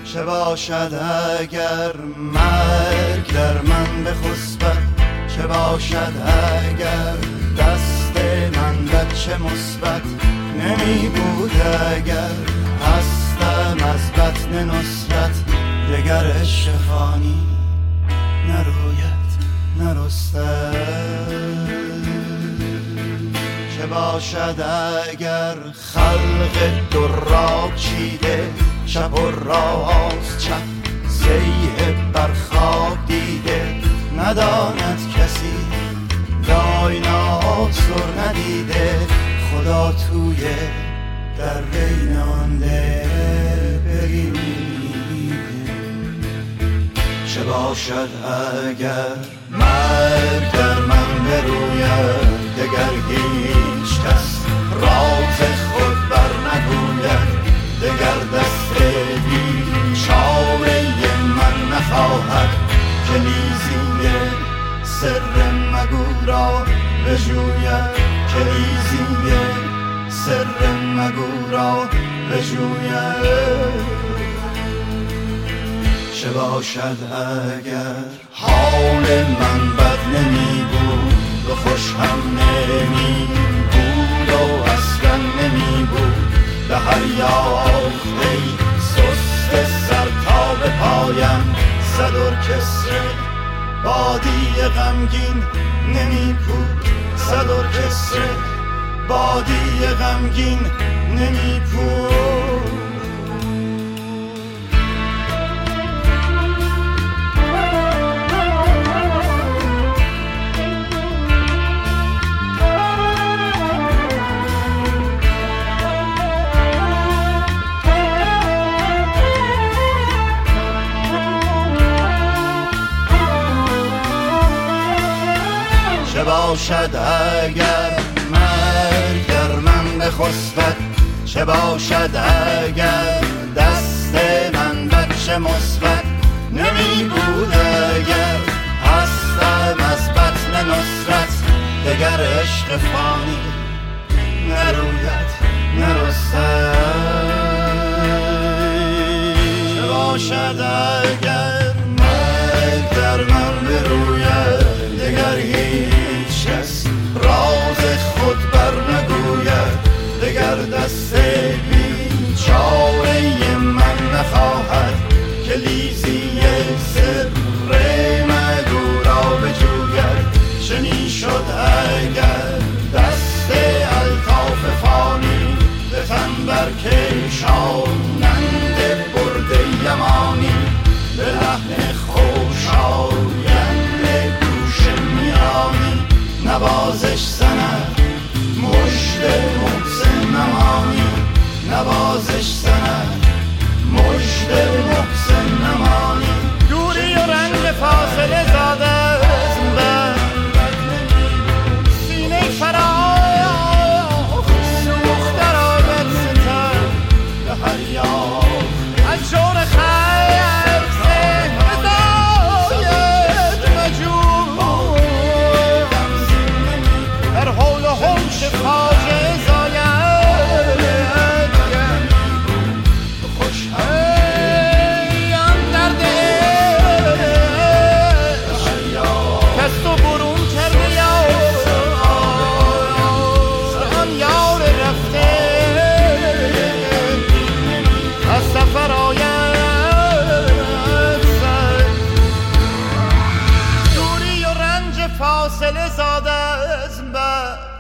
چه باشد اگر مرگ در من بخسبد، چه باشد اگر دست من بچه مثبت نمی بود، اگر هستم از بطن نصرت دگر عشق فانی نروید نرستد. چه باشد اگر خلق دراغ چیده، چپ و راست چپ سیه بر خاک دیده، نداند کسی دایناسور ندیده، خدا توی در بین آن دل بریده. چه باشد اگر مرگ در من بروید، دگر هیچ کس راز خود بر نگوید، دگر دست بیچاره من نخواهد که لیزی سر مگو را بجوید، که لیزی سر مگو را بجوید. چه باشد اگر حال من بد نمی بود و خوش هم نمی بود و اصلا نمی بود، به هر یافته سست سر تا به پایم صد ارکستر بادی غمگین نمی بود، صد ارکستر بادی غمگین نمی بود. چه باشد اگر مرگ در من بخسبد، چه باشد اگر دست من بچه مثبت نمی بود، اگر هستم از بطن نصرت دگر عشق فانی نروید نرستد. چه باشد اگر مرگ در من بروید، دگر هیچ کس راز خود بر نگوید، دگر دست بیچاره من نخواهد که لیزی سر مگو را بجوید. چنین شد اگر دست الطاف فانی به تن برکشانند برد یمانی، به لحن خوشایند گوش میانی نوازش زند مژده محسن نمانی، نوازش زند مژده محسن نمانی. دوری و رنج فاصله زاده از من سینه فراخ سوخت در آید ستر به هر یاخ از جور خیر هدایت مجور در حول و حوش فاجعه زاید خوش هم درد عشق کس تو برون کرده یار آن یار رفته از سفر آید سر. دوری و رنج فاصله زاده از من